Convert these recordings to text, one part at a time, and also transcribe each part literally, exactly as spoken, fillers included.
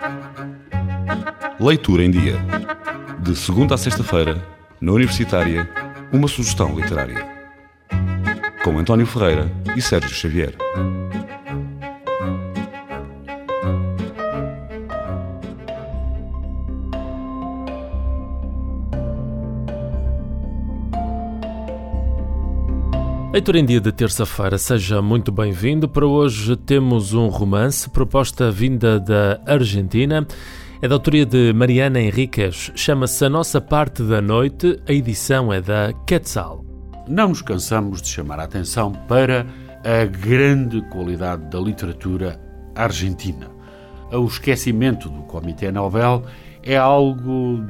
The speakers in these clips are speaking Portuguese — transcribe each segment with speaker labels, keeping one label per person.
Speaker 1: Leitura em Dia. De segunda a sexta-feira, na Universitária, uma sugestão literária. Com António Ferreira e Sérgio Xavier.
Speaker 2: Leitura em Dia de terça-feira, seja muito bem-vindo. Para hoje temos um romance, proposta vinda da Argentina. É da autoria de Mariana Enríquez, chama-se A Nossa Parte da Noite, a edição é da Quetzal.
Speaker 3: Não nos cansamos de chamar a atenção para a grande qualidade da literatura argentina. O esquecimento do Comitê Nobel é algo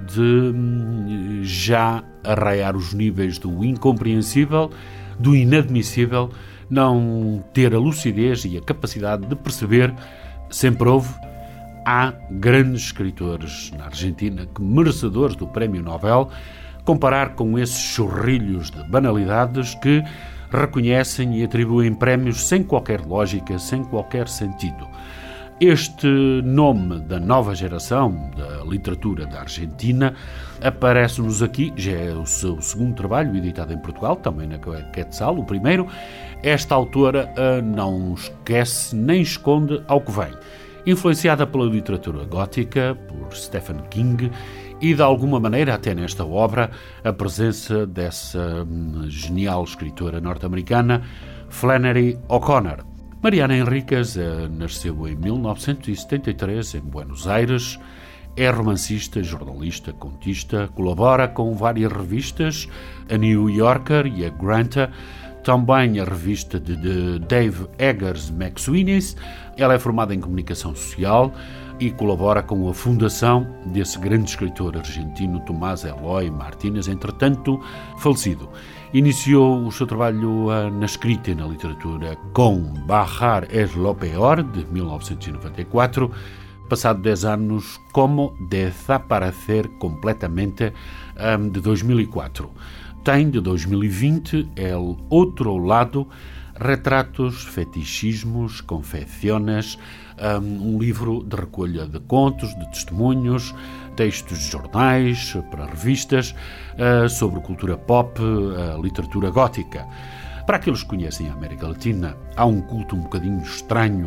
Speaker 3: de já arraiar os níveis do incompreensível, do inadmissível, não ter a lucidez e a capacidade de perceber. Sempre houve. Há grandes escritores na Argentina que, merecedores do Prémio Nobel, comparar com esses chorrilhos de banalidades que reconhecem e atribuem prémios sem qualquer lógica, sem qualquer sentido. Este nome da nova geração da literatura da Argentina aparece-nos aqui, já é o seu segundo trabalho, editado em Portugal, também na Quetzal, o primeiro. Esta autora não esquece nem esconde ao que vem. Influenciada pela literatura gótica, por Stephen King, e de alguma maneira, até nesta obra, a presença dessa genial escritora norte-americana, Flannery O'Connor. Mariana Enríquez nasceu em mil novecentos e setenta e três em Buenos Aires, é romancista, jornalista, contista, colabora com várias revistas, a New Yorker e a Granta, também a revista de, de Dave Eggers McSweeney's. Ela é formada em comunicação social e colabora com a fundação desse grande escritor argentino Tomás Eloy Martínez, entretanto falecido. Iniciou o seu trabalho uh, na escrita e na literatura com Bajar es lo peor, de mil novecentos e noventa e quatro, passado dez anos, Como desaparecer completamente, um, de dois mil e quatro. Tem, de dois mil e vinte, El Outro Lado, Retratos, Fetichismos, Confecciones, um, um livro de recolha de contos, de testemunhos, textos de jornais, para revistas, uh, sobre cultura pop, uh, literatura gótica. Para aqueles que conhecem a América Latina, há um culto um bocadinho estranho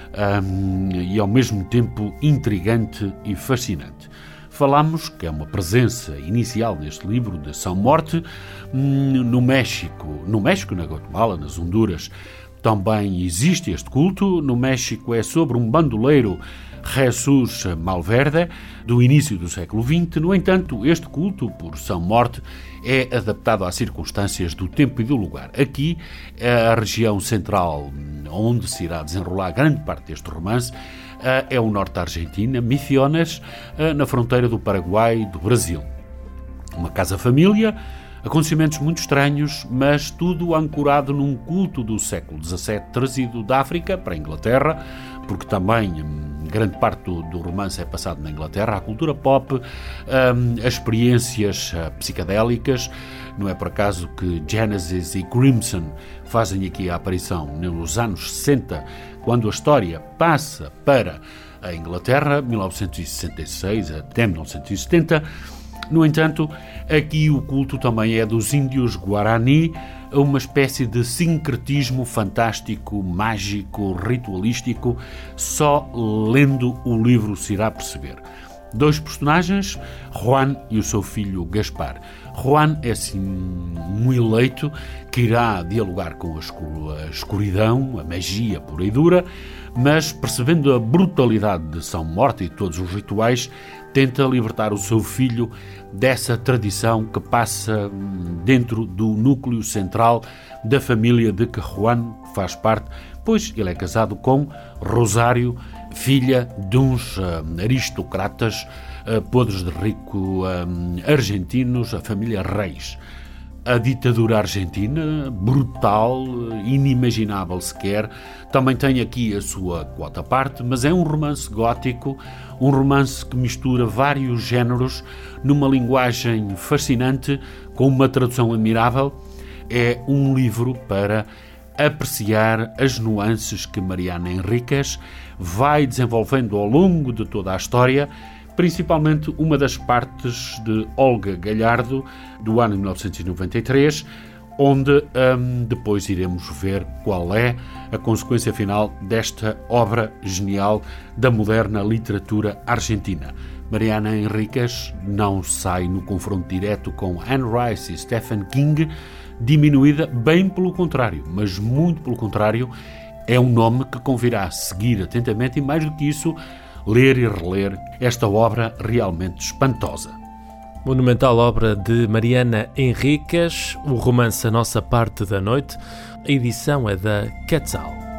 Speaker 3: um, e ao mesmo tempo intrigante e fascinante. Falamos que é uma presença inicial neste livro de São Morte no México, no México, na Guatemala, nas Honduras. Também existe este culto. No México é sobre um bandoleiro, Jesus Malverde, do início do século vinte. No entanto, este culto por São Morte é adaptado às circunstâncias do tempo e do lugar. Aqui, a região central onde se irá desenrolar grande parte deste romance é o norte da Argentina, Misiones, na fronteira do Paraguai e do Brasil. Uma casa-família, acontecimentos muito estranhos, mas tudo ancorado num culto do século dezassete trazido da África para a Inglaterra, porque também grande parte do, do romance é passado na Inglaterra, a cultura pop, um, as experiências uh, psicadélicas. Não é por acaso que Genesis e Crimson fazem aqui a aparição nos anos sessenta, quando a história passa para a Inglaterra, mil novecentos e sessenta e seis até mil novecentos e setenta. No entanto, aqui o culto também é dos índios Guarani, uma espécie de sincretismo fantástico, mágico, ritualístico. Só lendo o livro se irá perceber. Dois personagens, Juan e o seu filho Gaspar. Juan é assim um eleito que irá dialogar com a escuridão, a magia pura e dura, mas percebendo a brutalidade de São Morte e todos os rituais, tenta libertar o seu filho dessa tradição que passa dentro do núcleo central da família de que Juan faz parte, pois ele é casado com Rosário, filha de uns uh, aristocratas uh, podres de rico uh, argentinos, a família Reis. A ditadura argentina, brutal, inimaginável sequer, também tem aqui a sua quota à parte, mas é um romance gótico, um romance que mistura vários géneros numa linguagem fascinante, com uma tradução admirável. É um livro para apreciar as nuances que Mariana Enríquez vai desenvolvendo ao longo de toda a história, principalmente uma das partes de Olga Galhardo, do ano mil novecentos e noventa e três, onde hum, depois iremos ver qual é a consequência final desta obra genial da moderna literatura argentina. Mariana Enríquez não sai no confronto direto com Anne Rice e Stephen King diminuída, bem pelo contrário, mas muito pelo contrário, é um nome que convirá a seguir atentamente e, mais do que isso, ler e reler esta obra realmente espantosa.
Speaker 2: Monumental obra de Mariana Enríquez, o romance A Nossa Parte da Noite. A edição é da Quetzal.